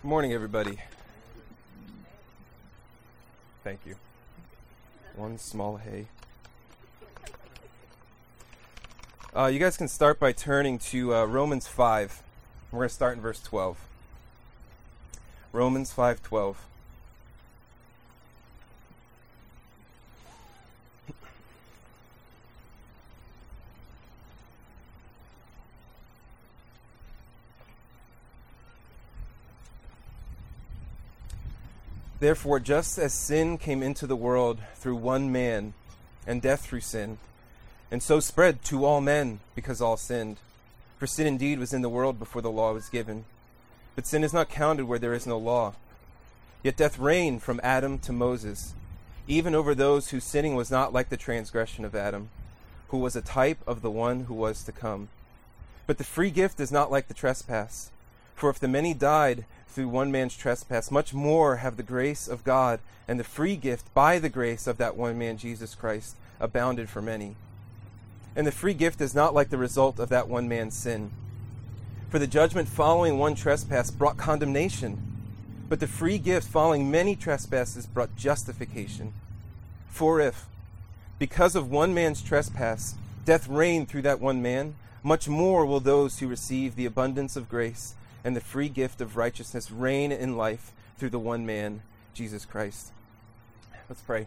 Good morning, everybody. Thank you. One small hay. You guys can start by turning to Romans 5. We're going to start in verse 12. Romans 5:12. Therefore, just as sin came into the world through one man, and death through sin, and so spread to all men because all sinned. For sin indeed was in the world before the law was given. But sin is not counted where there is no law. Yet death reigned from Adam to Moses, even over those whose sinning was not like the transgression of Adam, who was a type of the one who was to come. But the free gift is not like the trespass. For if the many died through one man's trespass, much more have the grace of God and the free gift by the grace of that one man, Jesus Christ, abounded for many. And the free gift is not like the result of that one man's sin. For the judgment following one trespass brought condemnation, but the free gift following many trespasses brought justification. For if, because of one man's trespass, death reigned through that one man, much more will those who receive the abundance of grace and the free gift of righteousness reign in life through the one man, Jesus Christ. Let's pray.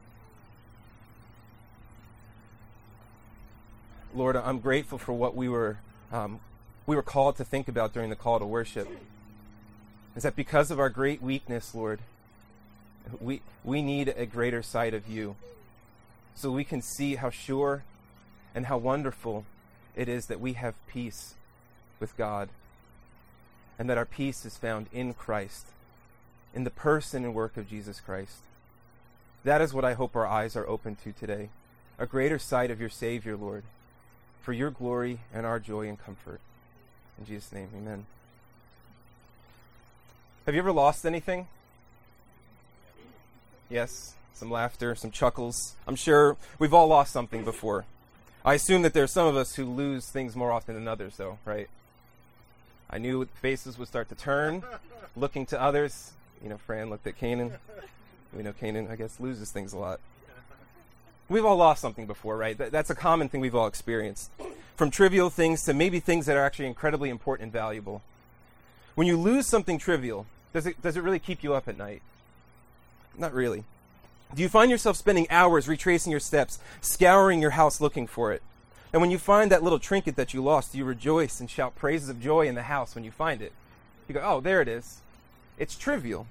Lord, I'm grateful for what we were called to think about during the call to worship. Is that because of our great weakness, Lord, we need a greater sight of you, so we can see how sure and how wonderful it is that we have peace with God, and that our peace is found in Christ, in the person and work of Jesus Christ. That is what I hope our eyes are open to today, a greater sight of your Savior, Lord, for your glory and our joy and comfort. In Jesus' name, amen. Have you ever lost anything? Yes, some laughter, some chuckles. I'm sure we've all lost something before. I assume that there are some of us who lose things more often than others, though, right? I knew faces would start to turn, looking to others. You know, Fran looked at Canaan. We know Canaan, I guess, loses things a lot. We've all lost something before, right? That's a common thing we've all experienced. From trivial things to maybe things that are actually incredibly important and valuable. When you lose something trivial, does it really keep you up at night? Not really. Do you find yourself spending hours retracing your steps, scouring your house looking for it? And when you find that little trinket that you lost, you rejoice and shout praises of joy in the house when you find it. You go, oh, there it is. It's trivial.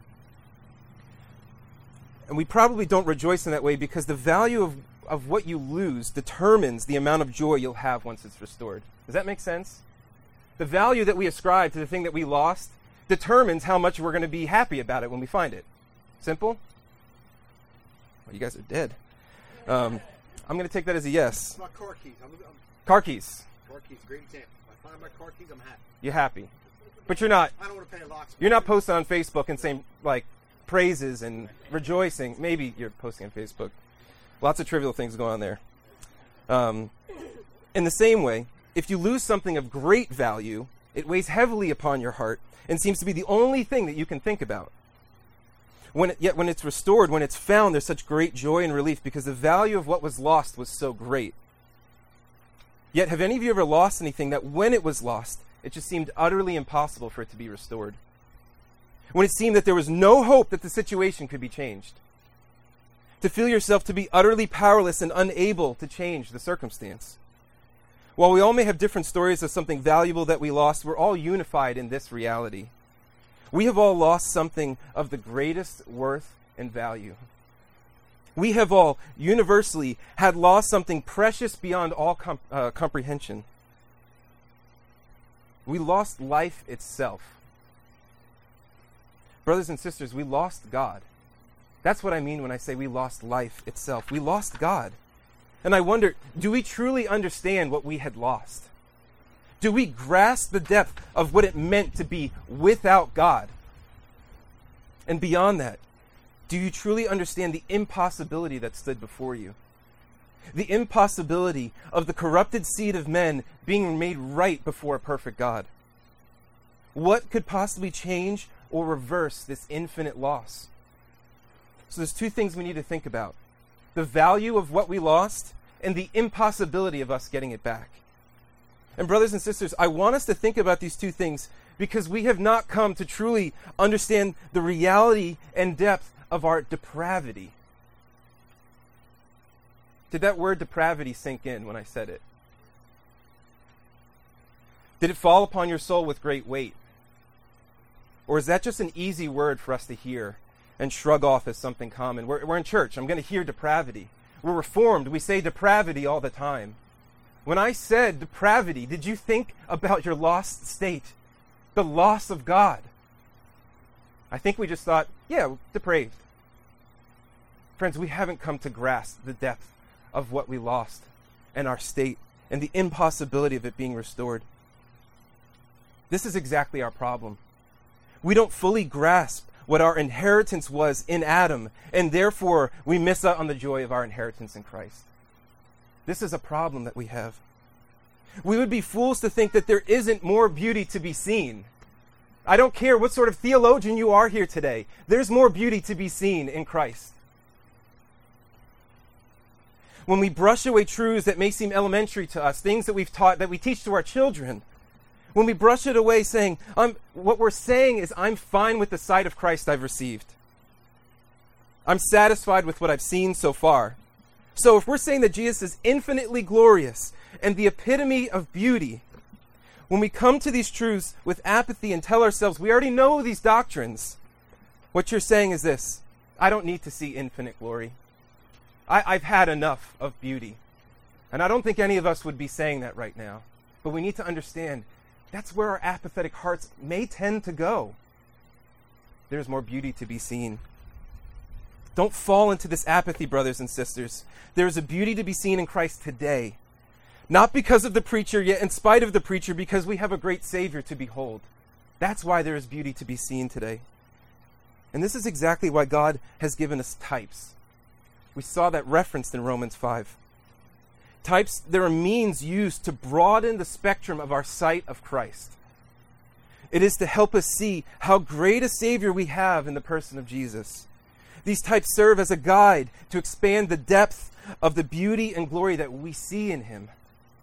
And we probably don't rejoice in that way because the value of what you lose determines the amount of joy you'll have once it's restored. Does that make sense? The value that we ascribe to the thing that we lost determines how much we're going to be happy about it when we find it. Simple? Well, you guys are dead. I'm going to take that as a yes. My car keys. Car keys. Car keys, green tent. If I find my car keys, I'm happy. You're happy. But you're not. I don't want to pay locks. You're not posting on Facebook and saying, like, praises and rejoicing. Maybe you're posting on Facebook. Lots of trivial things going on there. In the same way, if you lose something of great value, it weighs heavily upon your heart and seems to be the only thing that you can think about. Yet when it's restored, when it's found, there's such great joy and relief because the value of what was lost was so great. Yet have any of you ever lost anything that when it was lost, it just seemed utterly impossible for it to be restored? When it seemed that there was no hope that the situation could be changed? To feel yourself to be utterly powerless and unable to change the circumstance? While we all may have different stories of something valuable that we lost, we're all unified in this reality. We have all lost something of the greatest worth and value. We have all universally had lost something precious beyond all comprehension. We lost life itself. Brothers and sisters, we lost God. That's what I mean when I say we lost life itself. We lost God. And I wonder, do we truly understand what we had lost? Do we grasp the depth of what it meant to be without God? And beyond that, do you truly understand the impossibility that stood before you? The impossibility of the corrupted seed of men being made right before a perfect God. What could possibly change or reverse this infinite loss? So there's two things we need to think about: the value of what we lost and the impossibility of us getting it back. And brothers and sisters, I want us to think about these two things because we have not come to truly understand the reality and depth of our depravity. Did that word depravity sink in when I said it? Did it fall upon your soul with great weight? Or is that just an easy word for us to hear and shrug off as something common? We're in church. I'm going to hear depravity. We're Reformed. We say depravity all the time. When I said depravity, did you think about your lost state? The loss of God? I think we just thought, yeah, depraved. Friends, we haven't come to grasp the depth of what we lost and our state and the impossibility of it being restored. This is exactly our problem. We don't fully grasp what our inheritance was in Adam, and therefore we miss out on the joy of our inheritance in Christ. This is a problem that we have. We would be fools to think that there isn't more beauty to be seen. I don't care what sort of theologian you are here today. There's more beauty to be seen in Christ. When we brush away truths that may seem elementary to us, things that we've taught, that we teach to our children, when we brush it away saying, what we're saying is, I'm fine with the sight of Christ I've received. I'm satisfied with what I've seen so far. So if we're saying that Jesus is infinitely glorious and the epitome of beauty, when we come to these truths with apathy and tell ourselves, we already know these doctrines, what you're saying is this: I don't need to see infinite glory. I've had enough of beauty. And I don't think any of us would be saying that right now. But we need to understand that's where our apathetic hearts may tend to go. There's more beauty to be seen. Don't fall into this apathy, brothers and sisters. There is a beauty to be seen in Christ today. Not because of the preacher, yet in spite of the preacher, because we have a great Savior to behold. That's why there is beauty to be seen today. And this is exactly why God has given us types. We saw that referenced in Romans 5. Types, they're a means used to broaden the spectrum of our sight of Christ. It is to help us see how great a Savior we have in the person of Jesus. These types serve as a guide to expand the depth of the beauty and glory that we see in him.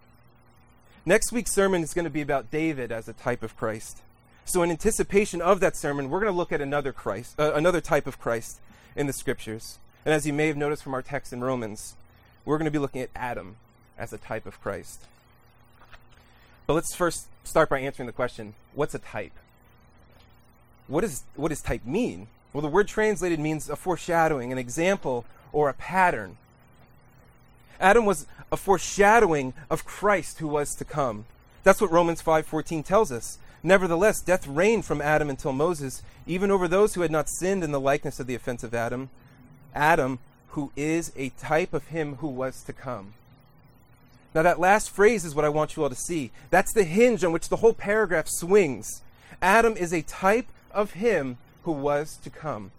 Next week's sermon is going to be about David as a type of Christ. So in anticipation of that sermon, we're going to look at another type of Christ in the Scriptures. And as you may have noticed from our text in Romans, we're going to be looking at Adam as a type of Christ. But let's first start by answering the question, what's a type? What does type mean? Well, the word translated means a foreshadowing, an example, or a pattern. Adam was a foreshadowing of Christ who was to come. That's what Romans 5:14 tells us. Nevertheless, death reigned from Adam until Moses, even over those who had not sinned in the likeness of the offense of Adam. Adam, who is a type of him who was to come. Now that last phrase is what I want you all to see. That's the hinge on which the whole paragraph swings. Adam is a type of him who was to come.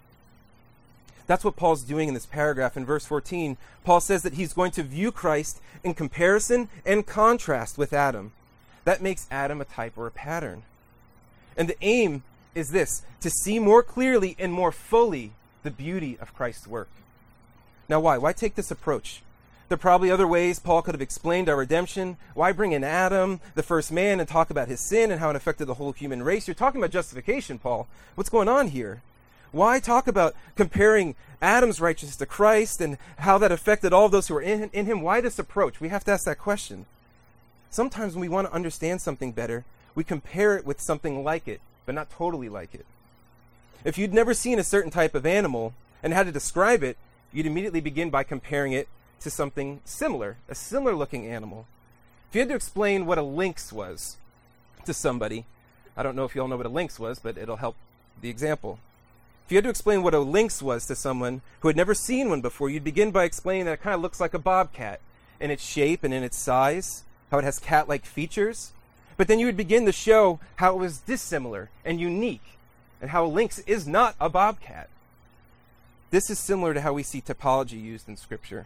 That's what Paul's doing in this paragraph. In verse 14, Paul says that he's going to view Christ in comparison and contrast with Adam. That makes Adam a type or a pattern. And the aim is this: to see more clearly and more fully the beauty of Christ's work. Now why? Why take this approach? There are probably other ways Paul could have explained our redemption. Why bring in Adam, the first man, and talk about his sin and how it affected the whole human race? You're talking about justification, Paul. What's going on here? Why talk about comparing Adam's righteousness to Christ and how that affected all of those who were in him? Why this approach? We have to ask that question. Sometimes when we want to understand something better, we compare it with something like it, but not totally like it. If you'd never seen a certain type of animal and had to describe it, you'd immediately begin by comparing it to something similar, a similar looking animal. If you had to explain what a lynx was to somebody, I don't know if you all know what a lynx was, but it'll help the example. If you had to explain what a lynx was to someone who had never seen one before, you'd begin by explaining that it kind of looks like a bobcat in its shape and in its size, how it has cat-like features. But then you would begin to show how it was dissimilar and unique, and how a lynx is not a bobcat. This is similar to how we see typology used in Scripture.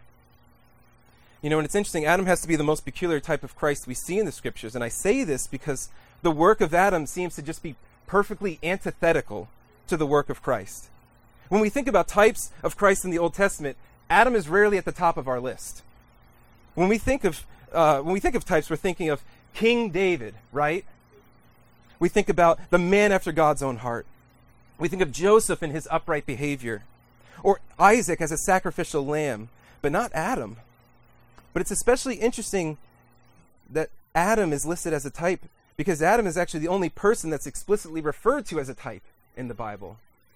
You know, and it's interesting, Adam has to be the most peculiar type of Christ we see in the Scriptures. And I say this because the work of Adam seems to just be perfectly antithetical to the work of Christ. When we think about types of Christ in the Old Testament, Adam is rarely at the top of our list. When we think of types, we're thinking of King David, right? We think about the man after God's own heart. We think of Joseph and his upright behavior, or Isaac as a sacrificial lamb, but not Adam. But it's especially interesting that Adam is listed as a type because Adam is actually the only person that's explicitly referred to as a type in the Bible.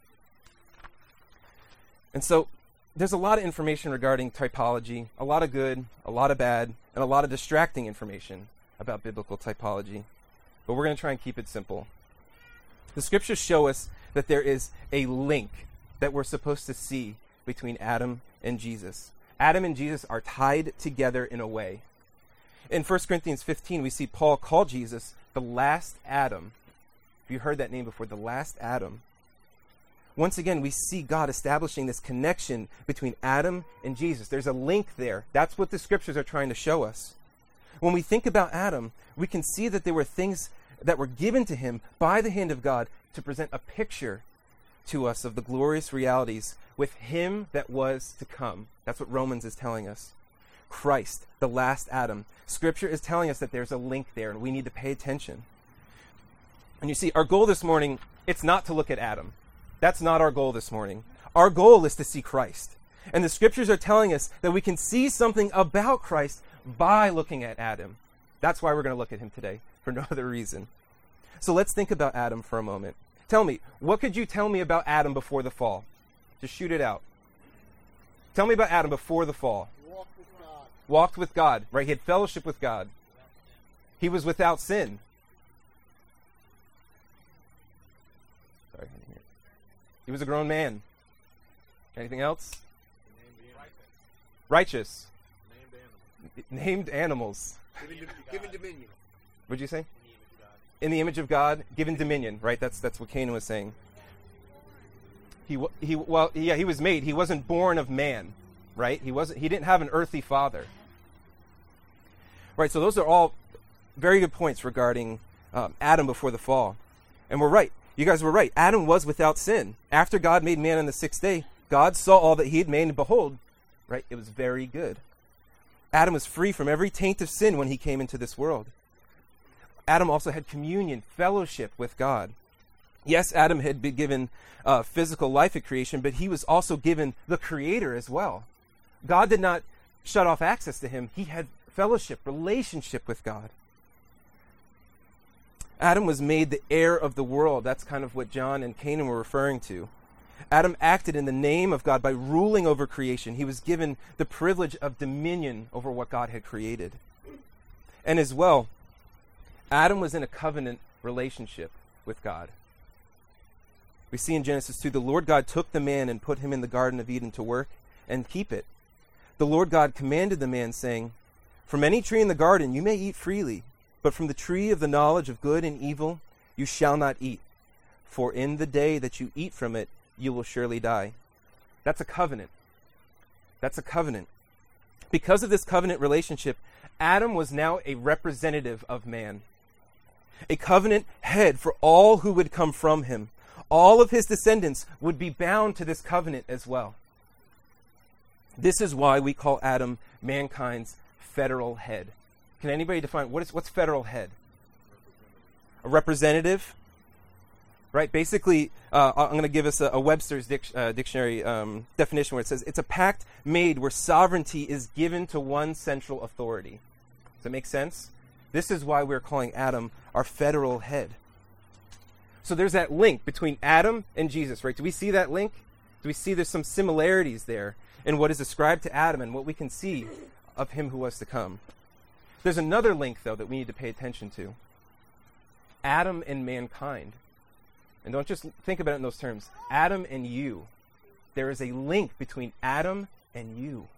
And so there's a lot of information regarding typology, a lot of good, a lot of bad, and a lot of distracting information about biblical typology. But we're going to try and keep it simple. The scriptures show us that there is a link that we're supposed to see between Adam and Jesus. Adam and Jesus are tied together in a way. In 1 Corinthians 15, we see Paul call Jesus the last Adam. Have you heard that name before? The last Adam. Once again, we see God establishing this connection between Adam and Jesus. There's a link there. That's what the scriptures are trying to show us. When we think about Adam, we can see that there were things that were given to him by the hand of God to present a picture to us of the glorious realities with him that was to come. That's what Romans is telling us. Christ, the last Adam. Scripture is telling us that there's a link there, and we need to pay attention. And you see, our goal this morning, it's not to look at Adam. That's not our goal this morning. Our goal is to see Christ. And the scriptures are telling us that we can see something about Christ by looking at Adam. That's why we're going to look at him today, for no other reason. So let's think about Adam for a moment. Tell me, what could you tell me about Adam before the fall? Just shoot it out. Tell me about Adam before the fall. Walked with God. Walked with God, right? He had fellowship with God. He was without sin. Sorry, I didn't hear it. He was a grown man. Anything else? Righteous. Named animals. Given dominion. What'd you say? In the image of God, given dominion, right? That's what Canaan was saying. He was made. He wasn't born of man, right? He didn't have an earthly father. Right, so those are all very good points regarding Adam before the fall. And we're right. You guys were right. Adam was without sin. After God made man on the sixth day, God saw all that he had made, and behold, right, it was very good. Adam was free from every taint of sin when he came into this world. Adam also had communion, fellowship with God. Yes, Adam had been given physical life at creation, but he was also given the Creator as well. God did not shut off access to him. He had fellowship, relationship with God. Adam was made the heir of the world. That's kind of what John and Canaan were referring to. Adam acted in the name of God by ruling over creation. He was given the privilege of dominion over what God had created. And as well, Adam was in a covenant relationship with God. We see in Genesis 2, the Lord God took the man and put him in the Garden of Eden to work and keep it. The Lord God commanded the man, saying, "From any tree in the garden you may eat freely, but from the tree of the knowledge of good and evil you shall not eat. For in the day that you eat from it, you will surely die." That's a covenant. That's a covenant. Because of this covenant relationship, Adam was now a representative of man. A covenant head for all who would come from him. All of his descendants would be bound to this covenant as well. This is why we call Adam mankind's federal head. Can anybody define what's federal head? A representative? Right? Basically, I'm going to give us a Webster's dictionary definition where it says it's a pact made where sovereignty is given to one central authority. Does that make sense? This is why we're calling Adam our federal head. So there's that link between Adam and Jesus, right? Do we see that link? Do we see there's some similarities there in what is ascribed to Adam and what we can see of him who was to come? There's another link, though, that we need to pay attention to. Adam and mankind. And don't just think about it in those terms. Adam and you. There is a link between Adam and you.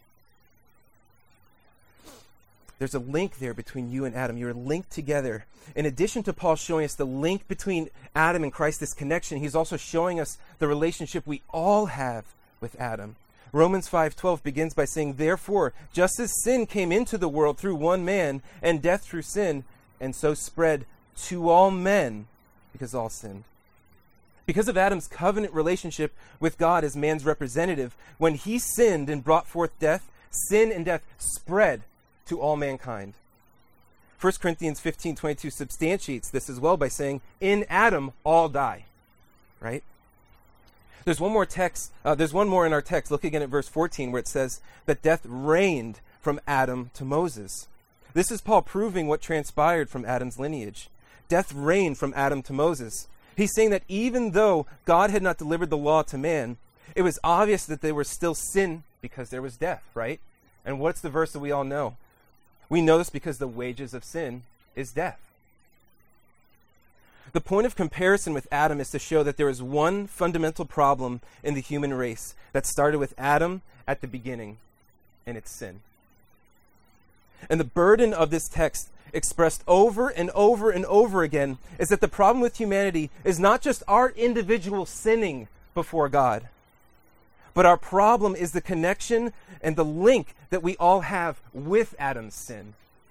There's a link there between you and Adam. You're linked together. In addition to Paul showing us the link between Adam and Christ, this connection, he's also showing us the relationship we all have with Adam. Romans 5:12 begins by saying, "Therefore, just as sin came into the world through one man, and death through sin, and so spread to all men, because all sinned. Because of Adam's covenant relationship with God as man's representative, when he sinned and brought forth death, sin and death spread to all mankind. 1 Corinthians 15:22 substantiates this as well by saying, in Adam all die. Right? There's one more text. There's one more in our text. Look again at verse 14 where it says that death reigned from Adam to Moses. This is Paul proving what transpired from Adam's lineage. Death reigned from Adam to Moses. He's saying that even though God had not delivered the law to man, it was obvious that there was still sin because there was death, right? And what's the verse that we all know? We know this because the wages of sin is death. The point of comparison with Adam is to show that there is one fundamental problem in the human race that started with Adam at the beginning, and it's sin. And the burden of this text, expressed over and over and over again, is that the problem with humanity is not just our individual sinning before God, but our problem is the connection and the link that we all have with Adam's sin.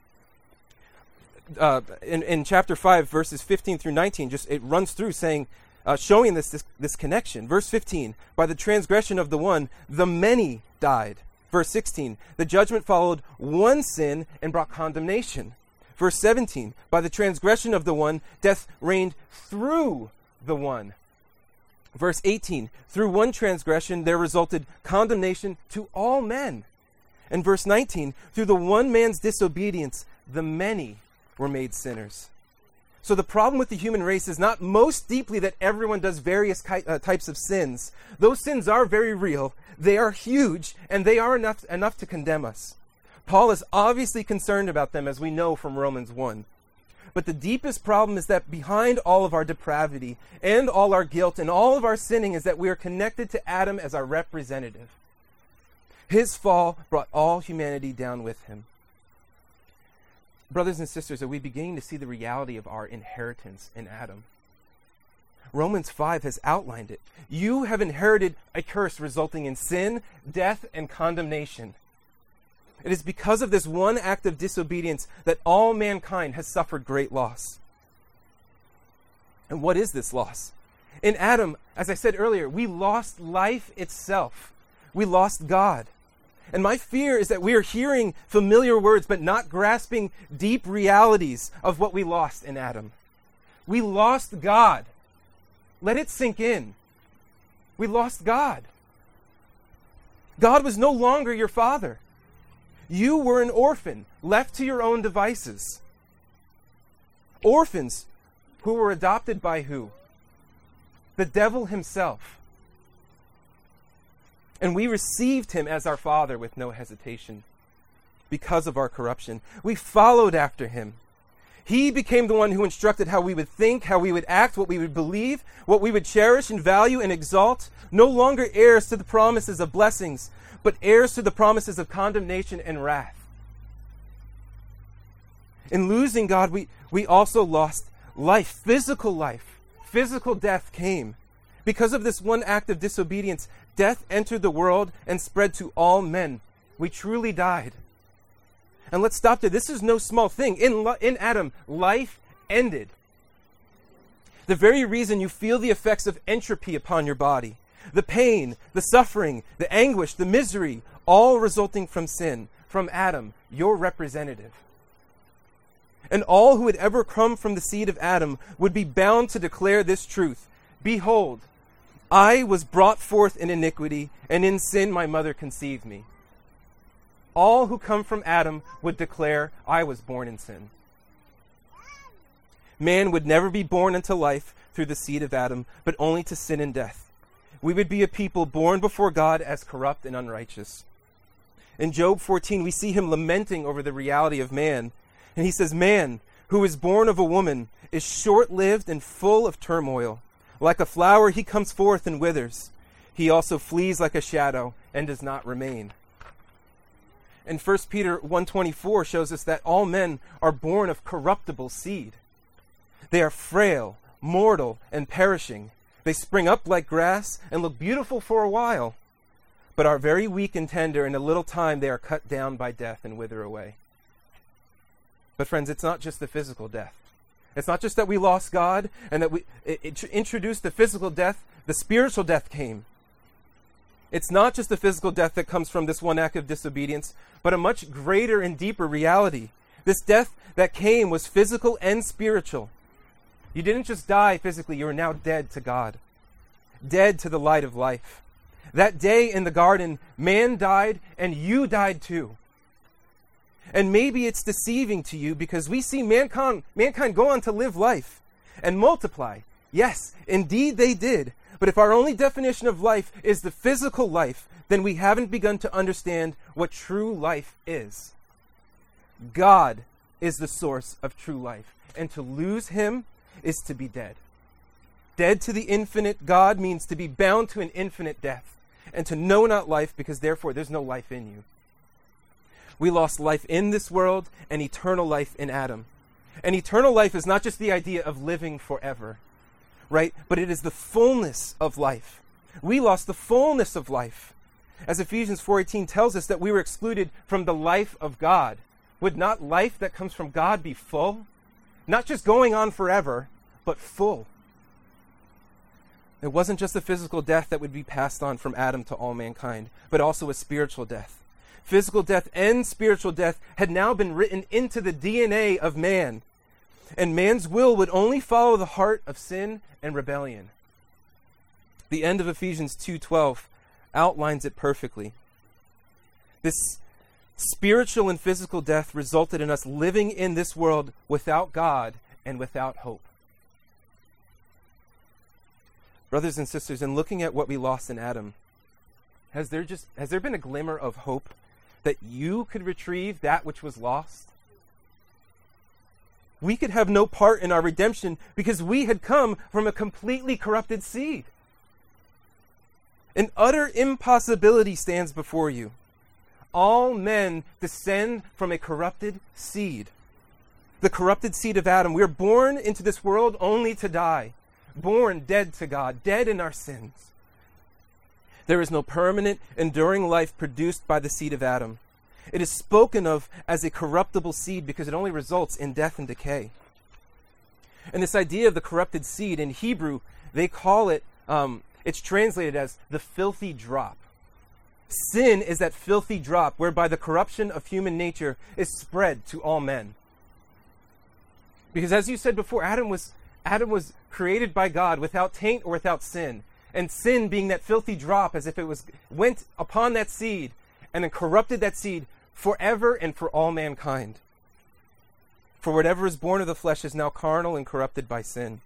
In chapter 5, verses 15 through 19, it runs through saying, showing this connection. Verse 15, by the transgression of the one, the many died. Verse 16, the judgment followed one sin and brought condemnation. Verse 17, by the transgression of the one, death reigned through the one. Verse 18, through one transgression there resulted condemnation to all men. And verse 19, through the one man's disobedience, the many were made sinners. So the problem with the human race is not most deeply that everyone does various types of sins. Those sins are very real, they are huge, and they are enough to condemn us. Paul is obviously concerned about them, as we know from Romans 1. But the deepest problem is that behind all of our depravity and all our guilt and all of our sinning is that we are connected to Adam as our representative. His fall brought all humanity down with him. Brothers and sisters, are we beginning to see the reality of our inheritance in Adam? Romans 5 has outlined it. You have inherited a curse resulting in sin, death, and condemnation. It is because of this one act of disobedience that all mankind has suffered great loss. And what is this loss? In Adam, as I said earlier, we lost life itself. We lost God. And my fear is that we are hearing familiar words but not grasping deep realities of what we lost in Adam. We lost God. Let it sink in. We lost God. God was no longer your father. You were an orphan, left to your own devices. Orphans who were adopted by who? The devil himself. And we received him as our father with no hesitation because of our corruption. We followed after him. He became the one who instructed how we would think, how we would act, what we would believe, what we would cherish and value and exalt. No longer heirs to the promises of blessings, but heirs to the promises of condemnation and wrath. In losing God, we also lost life, physical life. Physical death came. Because of this one act of disobedience, death entered the world and spread to all men. We truly died. And let's stop there. This is no small thing. In Adam, life ended. The very reason you feel the effects of entropy upon your body, the pain, the suffering, the anguish, the misery, all resulting from sin, from Adam, your representative. And all who had ever come from the seed of Adam would be bound to declare this truth. Behold, I was brought forth in iniquity, and in sin my mother conceived me. All who come from Adam would declare, I was born in sin. Man would never be born into life through the seed of Adam, but only to sin and death. We would be a people born before God as corrupt and unrighteous. In Job 14, we see him lamenting over the reality of man. And he says, man who is born of a woman is short-lived and full of turmoil. Like a flower, he comes forth and withers. He also flees like a shadow and does not remain. And 1 Peter 1:24 shows us that all men are born of corruptible seed. They are frail, mortal, and perishing. They spring up like grass and look beautiful for a while, but are very weak and tender. In a little time they are cut down by death and wither away. But friends, it's not just the physical death. It's not just that we lost God and that it introduced the physical death, the spiritual death came. It's not just the physical death that comes from this one act of disobedience, but a much greater and deeper reality. This death that came was physical and spiritual. You didn't just die physically, you are now dead to God, dead to the light of life. That day in the garden, man died and you died too. And maybe it's deceiving to you because we see mankind go on to live life and multiply. Yes, indeed they did. But if our only definition of life is the physical life, then we haven't begun to understand what true life is. God is the source of true life, and to lose him is to be dead. Dead to the infinite God means to be bound to an infinite death, and to know not life because therefore there's no life in you. We lost life in this world and eternal life in Adam. And eternal life is not just the idea of living forever, right? But it is the fullness of life. We lost the fullness of life. As Ephesians 4:18 tells us that we were excluded from the life of God. Would not life that comes from God be full? Not just going on forever, but full. It wasn't just the physical death that would be passed on from Adam to all mankind, but also a spiritual death. Physical death and spiritual death had now been written into the DNA of man. And man's will would only follow the heart of sin and rebellion. The end of Ephesians 2:12 outlines it perfectly. This spiritual and physical death resulted in us living in this world without God and without hope. Brothers and sisters, in looking at what we lost in Adam, has there been a glimmer of hope that you could retrieve that which was lost? We could have no part in our redemption because we had come from a completely corrupted seed. An utter impossibility stands before you. All men descend from a corrupted seed. The corrupted seed of Adam. We are born into this world only to die. Born dead to God, dead in our sins. There is no permanent, enduring life produced by the seed of Adam. It is spoken of as a corruptible seed because it only results in death and decay. And this idea of the corrupted seed, in Hebrew, they call it, it's translated as the filthy drop. Sin is that filthy drop whereby the corruption of human nature is spread to all men. Because as you said before, Adam was created by God without taint or without sin. And sin being that filthy drop, as if it went upon that seed and then corrupted that seed forever and for all mankind. For whatever is born of the flesh is now carnal and corrupted by sin.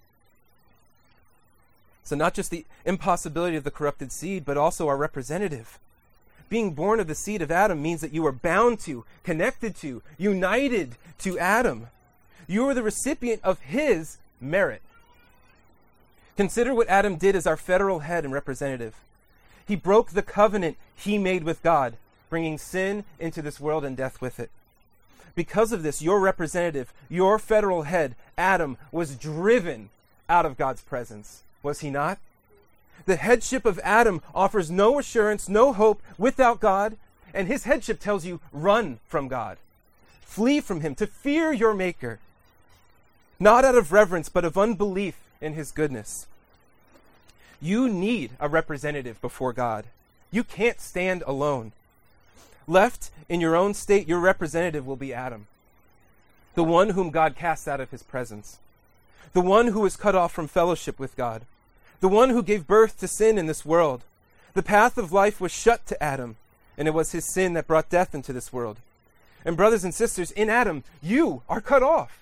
So not just the impossibility of the corrupted seed, but also our representative. Being born of the seed of Adam means that you are bound to, connected to, united to Adam. You are the recipient of his merit. Consider what Adam did as our federal head and representative. He broke the covenant he made with God, bringing sin into this world and death with it. Because of this, your representative, your federal head, Adam, was driven out of God's presence. Was he not? The headship of Adam offers no assurance, no hope without God, and his headship tells you, run from God. Flee from him, to fear your Maker. Not out of reverence, but of unbelief in his goodness. You need a representative before God. You can't stand alone. Left in your own state, your representative will be Adam, the one whom God cast out of his presence, the one who was cut off from fellowship with God, the one who gave birth to sin in this world. The path of life was shut to Adam, and it was his sin that brought death into this world. And brothers and sisters, in Adam, you are cut off.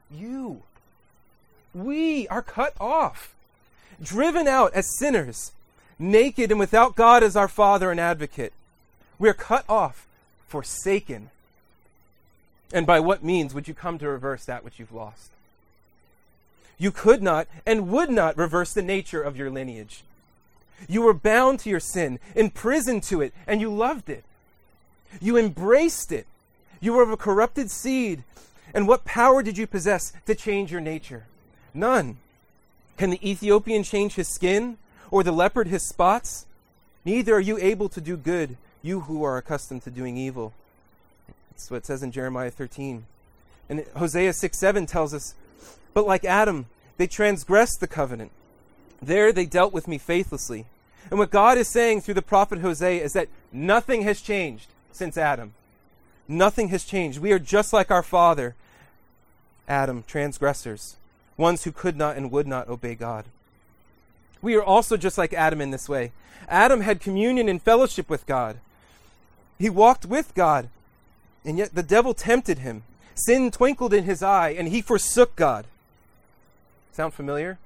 We are cut off, driven out as sinners, naked and without God as our Father and Advocate. We are cut off, forsaken. And by what means would you come to reverse that which you've lost? You could not and would not reverse the nature of your lineage. You were bound to your sin, imprisoned to it, and you loved it. You embraced it. You were of a corrupted seed. And what power did you possess to change your nature? None. Can the Ethiopian change his skin, or the leopard his spots? Neither are you able to do good, you who are accustomed to doing evil. That's what it says in Jeremiah 13. And Hosea 6:7 tells us, But like Adam, they transgressed the covenant. There they dealt with me faithlessly. And what God is saying through the prophet Hosea is that nothing has changed since Adam. Nothing has changed. We are just like our father, Adam, transgressors, ones who could not and would not obey God. We are also just like Adam in this way. Adam had communion and fellowship with God. He walked with God, and yet the devil tempted him. Sin twinkled in his eye, and he forsook God. Sound familiar?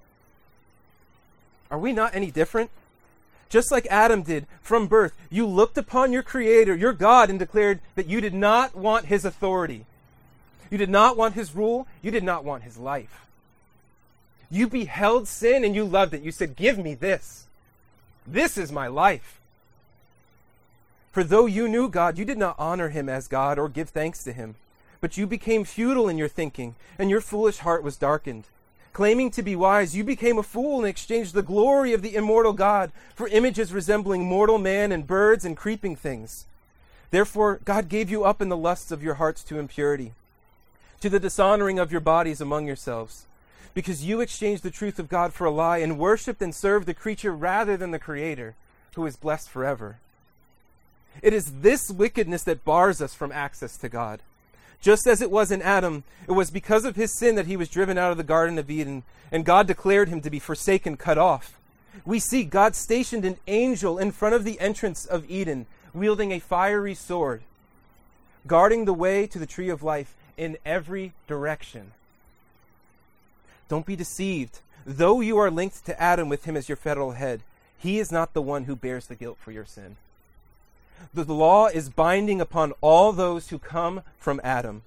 Are we not any different? Just like Adam did from birth, you looked upon your Creator, your God, and declared that you did not want His authority. You did not want His rule. You did not want His life. You beheld sin and you loved it. You said, "Give me this. This is my life." For though you knew God, you did not honor Him as God or give thanks to Him. But you became futile in your thinking, and your foolish heart was darkened. Claiming to be wise, you became a fool and exchanged the glory of the immortal God for images resembling mortal man and birds and creeping things. Therefore, God gave you up in the lusts of your hearts to impurity, to the dishonoring of your bodies among yourselves, because you exchanged the truth of God for a lie and worshipped and served the creature rather than the Creator, who is blessed forever. It is this wickedness that bars us from access to God. Just as it was in Adam, it was because of his sin that he was driven out of the Garden of Eden, and God declared him to be forsaken, cut off. We see God stationed an angel in front of the entrance of Eden, wielding a fiery sword, guarding the way to the tree of life in every direction. Don't be deceived. Though you are linked to Adam with him as your federal head, he is not the one who bears the guilt for your sin. The law is binding upon all those who come from Adam.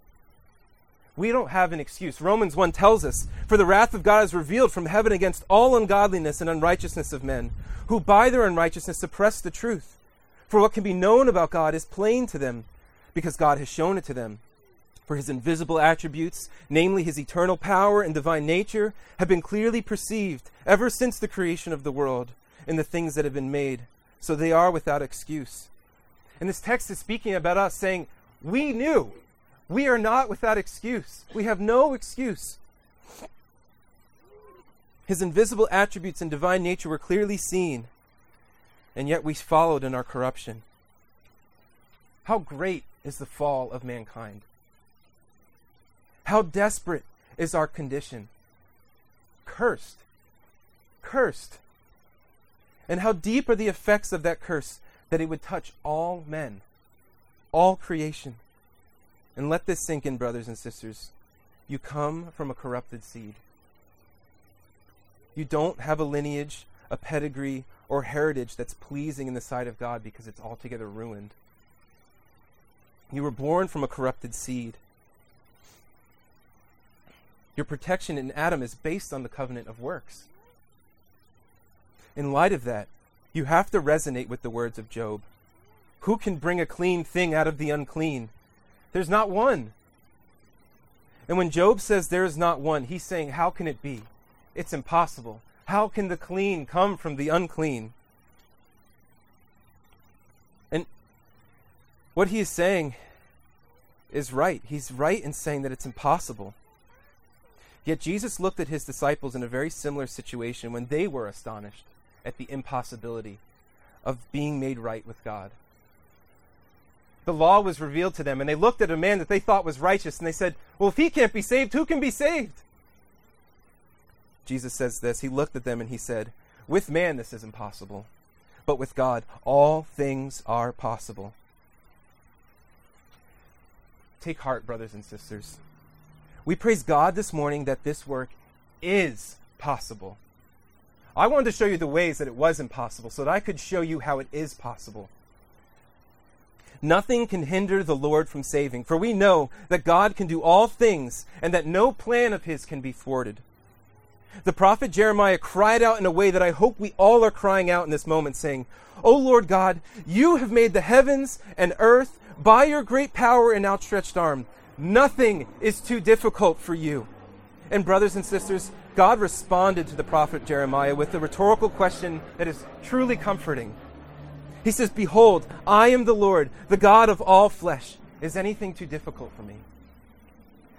We don't have an excuse. Romans 1 tells us, "For the wrath of God is revealed from heaven against all ungodliness and unrighteousness of men, who by their unrighteousness suppress the truth. For what can be known about God is plain to them, because God has shown it to them. For his invisible attributes, namely his eternal power and divine nature, have been clearly perceived ever since the creation of the world in the things that have been made. So they are without excuse." And this text is speaking about us, saying, we knew. We are not without excuse. We have no excuse. His invisible attributes and divine nature were clearly seen, and yet we followed in our corruption. How great is the fall of mankind? How desperate is our condition? Cursed. Cursed. And how deep are the effects of that curse that it would touch all men, all creation. And let this sink in, brothers and sisters. You come from a corrupted seed. You don't have a lineage, a pedigree, or heritage that's pleasing in the sight of God because it's altogether ruined. You were born from a corrupted seed. Your protection in Adam is based on the covenant of works. In light of that, you have to resonate with the words of Job. Who can bring a clean thing out of the unclean? There's not one. And when Job says there is not one, he's saying, how can it be? It's impossible. How can the clean come from the unclean? And what he is saying is right. He's right in saying that it's impossible. Yet Jesus looked at his disciples in a very similar situation when they were astonished at the impossibility of being made right with God. The law was revealed to them, and they looked at a man that they thought was righteous, and they said, well, if he can't be saved, who can be saved? Jesus says this. He looked at them and he said, with man this is impossible, but with God all things are possible. Take heart, brothers and sisters. We praise God this morning that this work is possible. I wanted to show you the ways that it was impossible so that I could show you how it is possible. Nothing can hinder the Lord from saving, for we know that God can do all things and that no plan of his can be thwarted. The prophet Jeremiah cried out in a way that I hope we all are crying out in this moment, saying, O Lord God, you have made the heavens and earth by your great power and outstretched arm. Nothing is too difficult for you. And brothers and sisters, God responded to the prophet Jeremiah with a rhetorical question that is truly comforting. He says, behold, I am the Lord, the God of all flesh. Is anything too difficult for me?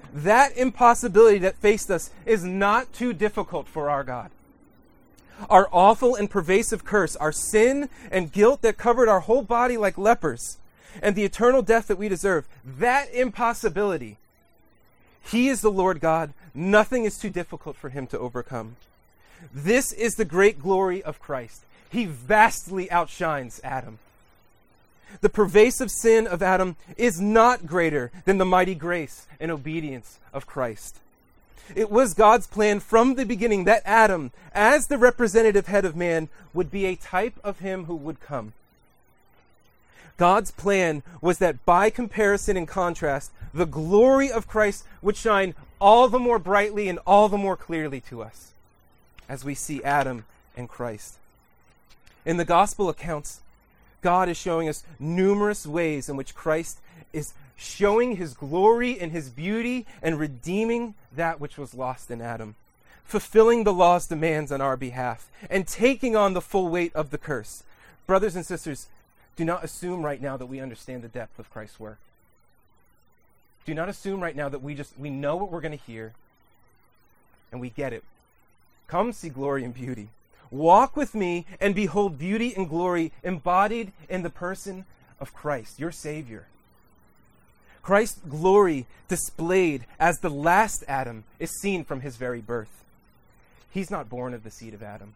that impossibility that faced us is not too difficult for our God. Our awful and pervasive curse, our sin and guilt that covered our whole body like lepers, and the eternal death that we deserve, that impossibility, He is the Lord God. Nothing is too difficult for Him to overcome. This is the great glory of Christ. He vastly outshines Adam. The pervasive sin of Adam is not greater than the mighty grace and obedience of Christ. It was God's plan from the beginning that Adam, as the representative head of man, would be a type of Him who would come. God's plan was that by comparison and contrast, the glory of Christ would shine all the more brightly and all the more clearly to us as we see Adam and Christ. In the gospel accounts, God is showing us numerous ways in which Christ is showing His glory and His beauty and redeeming that which was lost in Adam, fulfilling the law's demands on our behalf, and taking on the full weight of the curse. Brothers and sisters, do not assume right now that we understand the depth of Christ's work. Do not assume right now that we know what we're going to hear and we get it. Come see glory and beauty. Walk with me and behold beauty and glory embodied in the person of Christ, your Savior. Christ's glory displayed as the last Adam is seen from His very birth. He's not born of the seed of Adam.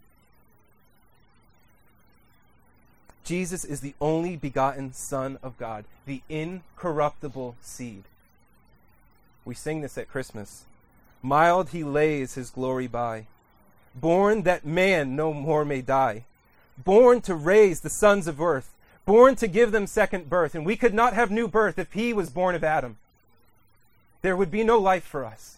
Jesus is the only begotten Son of God, the incorruptible seed. We sing this at Christmas. Mild He lays His glory by, born that man no more may die, born to raise the sons of earth, born to give them second birth. And we could not have new birth if He was born of Adam. There would be no life for us.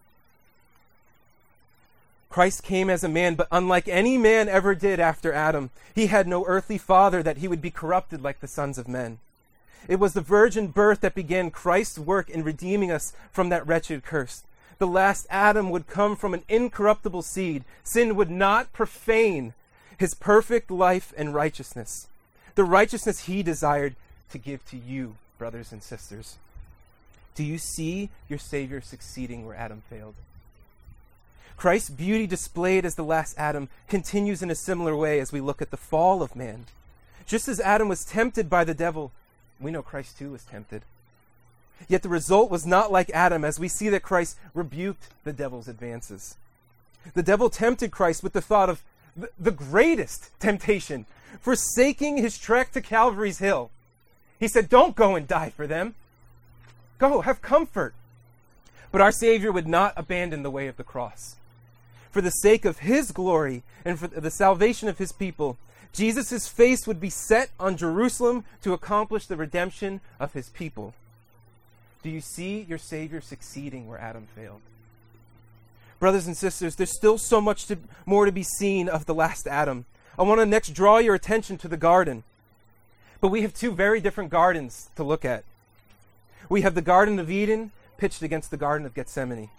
Christ came as a man, but unlike any man ever did after Adam, He had no earthly father that He would be corrupted like the sons of men. It was the virgin birth that began Christ's work in redeeming us from that wretched curse. The last Adam would come from an incorruptible seed. Sin would not profane His perfect life and righteousness, the righteousness He desired to give to you, brothers and sisters. Do you see your Savior succeeding where Adam failed? Christ's beauty displayed as the last Adam continues in a similar way as we look at the fall of man. Just as Adam was tempted by the devil, we know Christ too was tempted. Yet the result was not like Adam, as we see that Christ rebuked the devil's advances. The devil tempted Christ with the thought of the greatest temptation, forsaking His trek to Calvary's hill. He said, "Don't go and die for them. Go, have comfort." But our Savior would not abandon the way of the cross. For the sake of His glory and for the salvation of His people, Jesus' face would be set on Jerusalem to accomplish the redemption of His people. Do you see your Savior succeeding where Adam failed? Brothers and sisters, there's still so much more to be seen of the last Adam. I want to next draw your attention to the garden. But we have two very different gardens to look at. We have the Garden of Eden pitched against the Garden of Gethsemane.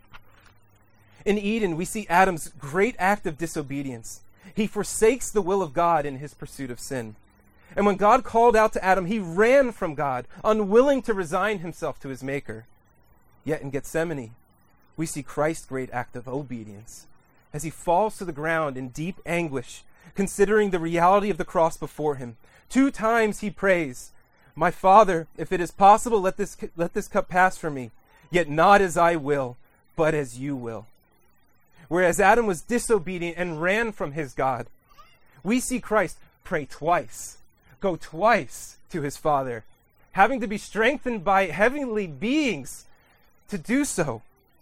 In Eden, we see Adam's great act of disobedience. He forsakes the will of God in his pursuit of sin. And when God called out to Adam, he ran from God, unwilling to resign himself to his Maker. Yet in Gethsemane, we see Christ's great act of obedience as He falls to the ground in deep anguish, considering the reality of the cross before Him. 2 times He prays, "My Father, if it is possible, let this cup pass from me, yet not as I will, but as You will." Whereas Adam was disobedient and ran from his God, we see Christ pray twice, go twice to His Father, having to be strengthened by heavenly beings to do so.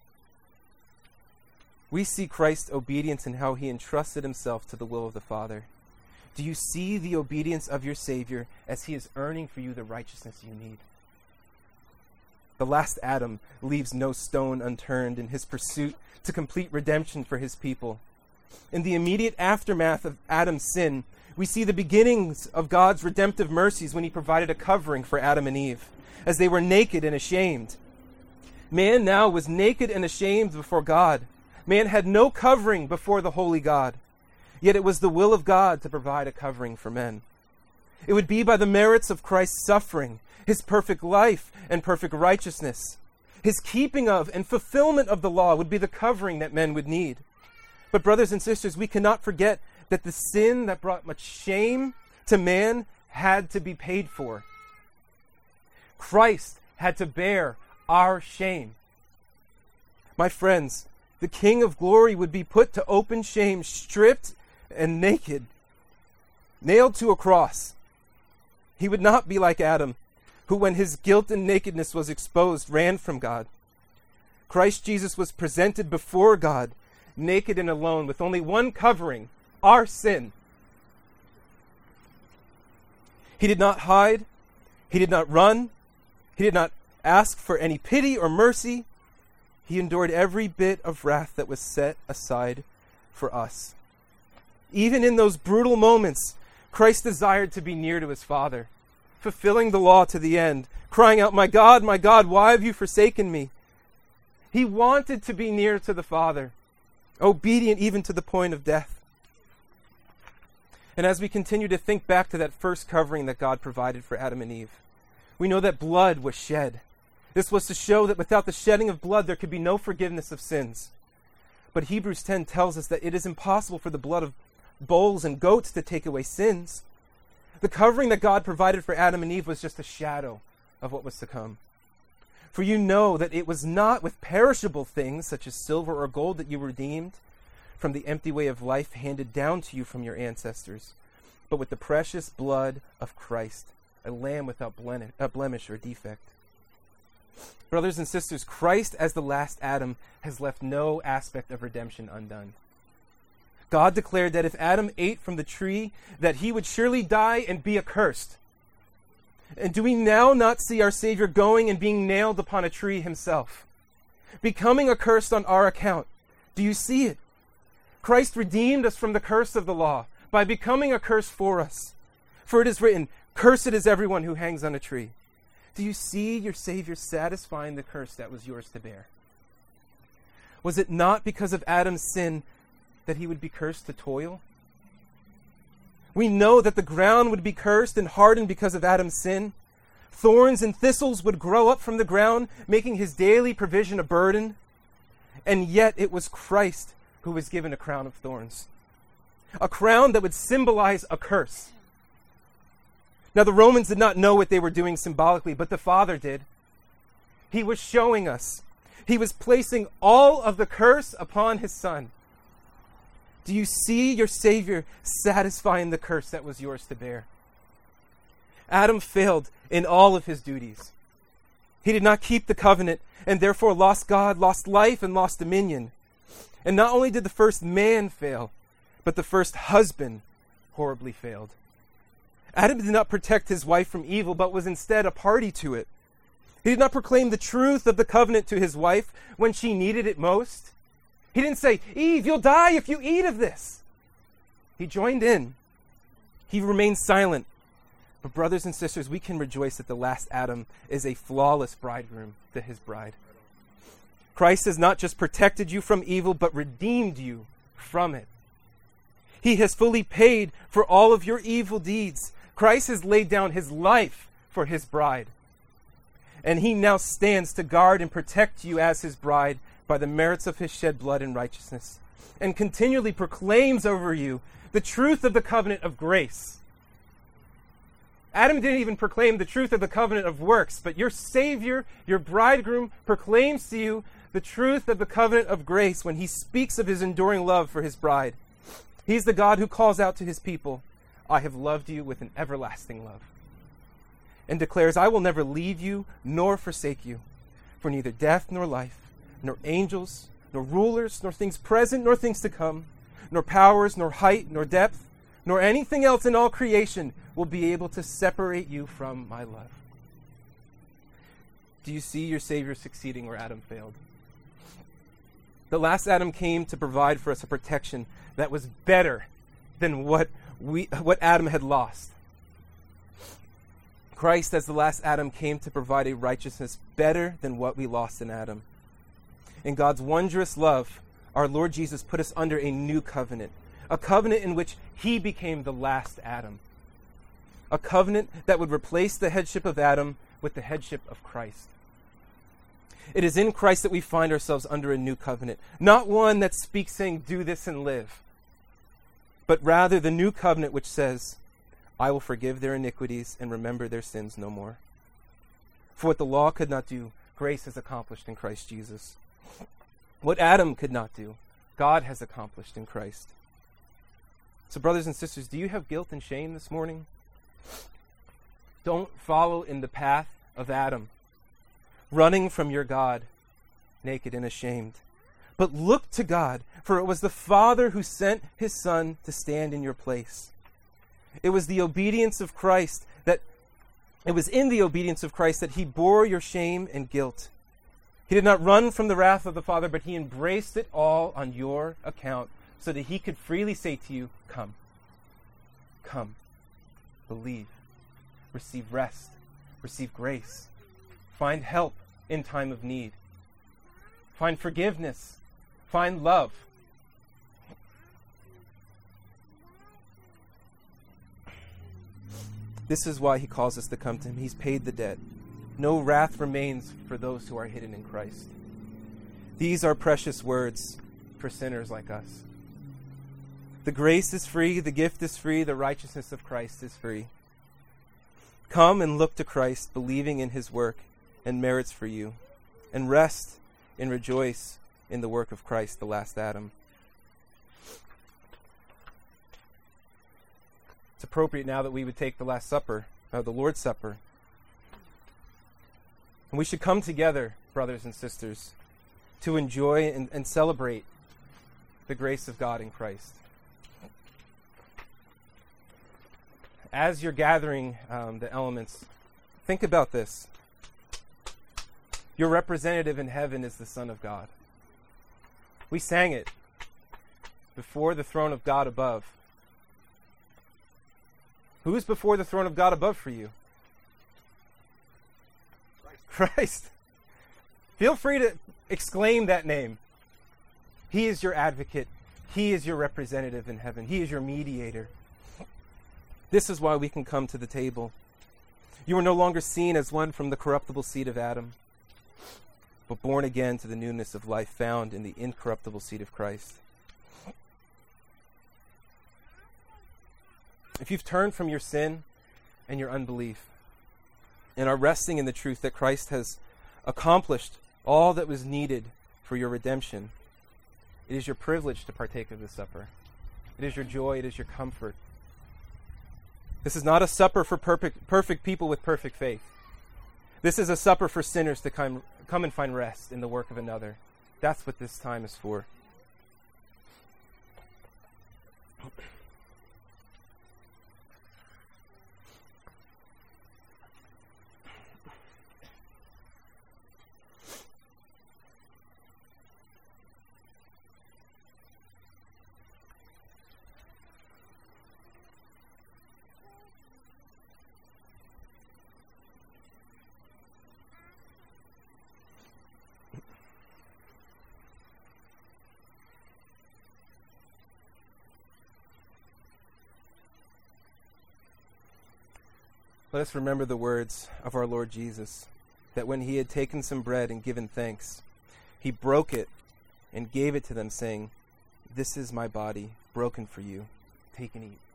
We see Christ's obedience in how He entrusted Himself to the will of the Father. Do you see the obedience of your Savior as He is earning for you the righteousness you need? The last Adam leaves no stone unturned in his pursuit to complete redemption for his people. In the immediate aftermath of Adam's sin, we see the beginnings of God's redemptive mercies when He provided a covering for Adam and Eve, as they were naked and ashamed. Man now was naked and ashamed before God. Man had no covering before the holy God. Yet it was the will of God to provide a covering for men. It would be by the merits of Christ's suffering, His perfect life and perfect righteousness, His keeping of and fulfillment of the law would be the covering that men would need. But brothers and sisters, we cannot forget that the sin that brought much shame to man had to be paid for. Christ had to bear our shame. My friends, the King of glory would be put to open shame, stripped and naked, nailed to a cross. He would not be like Adam, who when his guilt and nakedness was exposed, ran from God. Christ Jesus was presented before God, naked and alone, with only one covering, our sin. He did not hide. He did not run. He did not ask for any pity or mercy. He endured every bit of wrath that was set aside for us. Even in those brutal moments, Christ desired to be near to his Father, fulfilling the law to the end, crying out, my God, why have you forsaken me?" He wanted to be near to the Father, obedient even to the point of death. And as we continue to think back to that first covering that God provided for Adam and Eve, we know that blood was shed. This was to show that without the shedding of blood, there could be no forgiveness of sins. But Hebrews 10 tells us that it is impossible for the blood of bulls and goats to take away sins. The covering that God provided for Adam and Eve was just a shadow of what was to come. For you know that it was not with perishable things, such as silver or gold, that you were redeemed from the empty way of life handed down to you from your ancestors, but with the precious blood of Christ, a lamb without blemish or defect. Brothers and sisters, Christ as the last Adam has left no aspect of redemption undone. God declared that if Adam ate from the tree, that he would surely die and be accursed. And do we now not see our Savior going and being nailed upon a tree himself, becoming accursed on our account? Do you see it? Christ redeemed us from the curse of the law by becoming a curse for us. For it is written, "Cursed is everyone who hangs on a tree." Do you see your Savior satisfying the curse that was yours to bear? Was it not because of Adam's sin that he would be cursed to toil? We know that the ground would be cursed and hardened because of Adam's sin. Thorns and thistles would grow up from the ground, making his daily provision a burden. And yet it was Christ who was given a crown of thorns, a crown that would symbolize a curse. Now, the Romans did not know what they were doing symbolically, but the Father did. He was showing us. He was placing all of the curse upon his Son. Do you see your Savior satisfying the curse that was yours to bear? Adam failed in all of his duties. He did not keep the covenant and therefore lost God, lost life, and lost dominion. And not only did the first man fail, but the first husband horribly failed. Adam did not protect his wife from evil, but was instead a party to it. He did not proclaim the truth of the covenant to his wife when she needed it most. He didn't say, "Eve, you'll die if you eat of this." He joined in. He remained silent. But brothers and sisters, we can rejoice that the last Adam is a flawless bridegroom to his bride. Christ has not just protected you from evil, but redeemed you from it. He has fully paid for all of your evil deeds. Christ has laid down his life for his bride. And he now stands to guard and protect you as his bride by the merits of his shed blood and righteousness, and continually proclaims over you the truth of the covenant of grace. Adam didn't even proclaim the truth of the covenant of works, but your Savior, your bridegroom, proclaims to you the truth of the covenant of grace when he speaks of his enduring love for his bride. He's the God who calls out to his people, "I have loved you with an everlasting love," and declares, "I will never leave you nor forsake you, for neither death nor life, nor angels, nor rulers, nor things present, nor things to come, nor powers, nor height, nor depth, nor anything else in all creation will be able to separate you from my love." Do you see your Savior succeeding where Adam failed? The last Adam came to provide for us a protection that was better than what Adam had lost. Christ, as the last Adam, came to provide a righteousness better than what we lost in Adam. In God's wondrous love, our Lord Jesus put us under a new covenant, a covenant in which he became the last Adam, a covenant that would replace the headship of Adam with the headship of Christ. It is in Christ that we find ourselves under a new covenant, not one that speaks saying, do this and live, but rather the new covenant which says, I will forgive their iniquities and remember their sins no more. For what the law could not do, grace has accomplished in Christ Jesus. What Adam could not do, God has accomplished in Christ. So brothers and sisters, do you have guilt and shame this morning? Don't follow in the path of Adam, running from your God, naked and ashamed. But look to God, for it was the Father who sent his Son to stand in your place. It was in the obedience of Christ that he bore your shame and guilt. He did not run from the wrath of the Father, but he embraced it all on your account, so that he could freely say to you, come, believe, receive rest, receive grace, find help in time of need, find forgiveness, find love. This is why he calls us to come to him. He's paid the debt. No wrath remains for those who are hidden in Christ. These are precious words for sinners like us. The grace is free, the gift is free, the righteousness of Christ is free. Come and look to Christ, believing in his work and merits for you, and rest and rejoice in the work of Christ, the last Adam. It's appropriate now that we would take the Last Supper, the Lord's Supper. And we should come together, brothers and sisters, to enjoy and celebrate the grace of God in Christ. As you're gathering the elements, think about this. Your representative in heaven is the Son of God. We sang it, before the throne of God above. Who's before the throne of God above for you? Christ. Feel free to exclaim that name. He is your advocate. He is your representative in heaven. He is your mediator. This is why we can come to the table. You are no longer seen as one from the corruptible seed of Adam, but born again to the newness of life found in the incorruptible seed of Christ. If you've turned from your sin and your unbelief and are resting in the truth that Christ has accomplished all that was needed for your redemption, it is your privilege to partake of the supper. It is your joy, it is your comfort. This is not a supper for perfect people with perfect faith. This is a supper for sinners to come and find rest in the work of another. That's what this time is for. Let us remember the words of our Lord Jesus, that when he had taken some bread and given thanks, he broke it and gave it to them, saying, "This is my body, broken for you. Take and eat."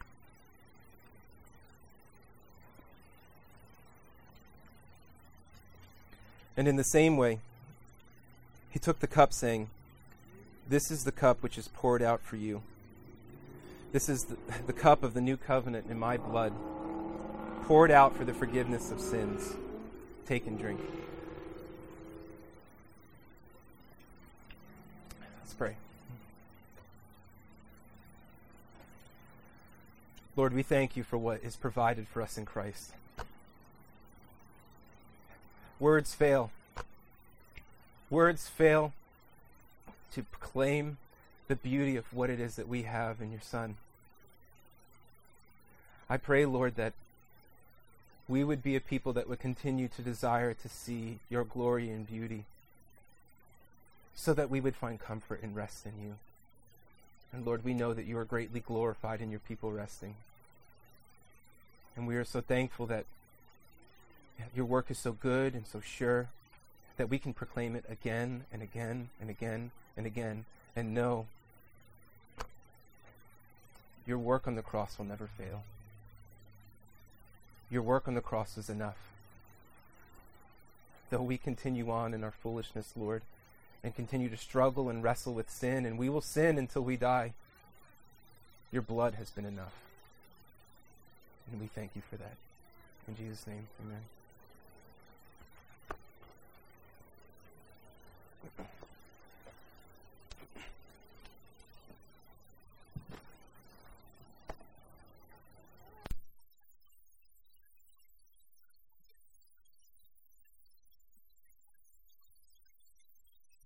And in the same way, he took the cup, saying, "This is the cup which is poured out for you. This is the cup of the new covenant in my blood, poured out for the forgiveness of sins. Take and drink." Let's pray. Lord, we thank you for what is provided for us in Christ. Words fail. Words fail to proclaim the beauty of what it is that we have in your Son. I pray, Lord, that we would be a people that would continue to desire to see your glory and beauty, so that we would find comfort and rest in you. And Lord, we know that you are greatly glorified in your people resting. And we are so thankful that your work is so good and so sure, that we can proclaim it again and again and again and again and know your work on the cross will never fail. Your work on the cross is enough. Though we continue on in our foolishness, Lord, and continue to struggle and wrestle with sin, and we will sin until we die, your blood has been enough. And we thank you for that. In Jesus' name, amen.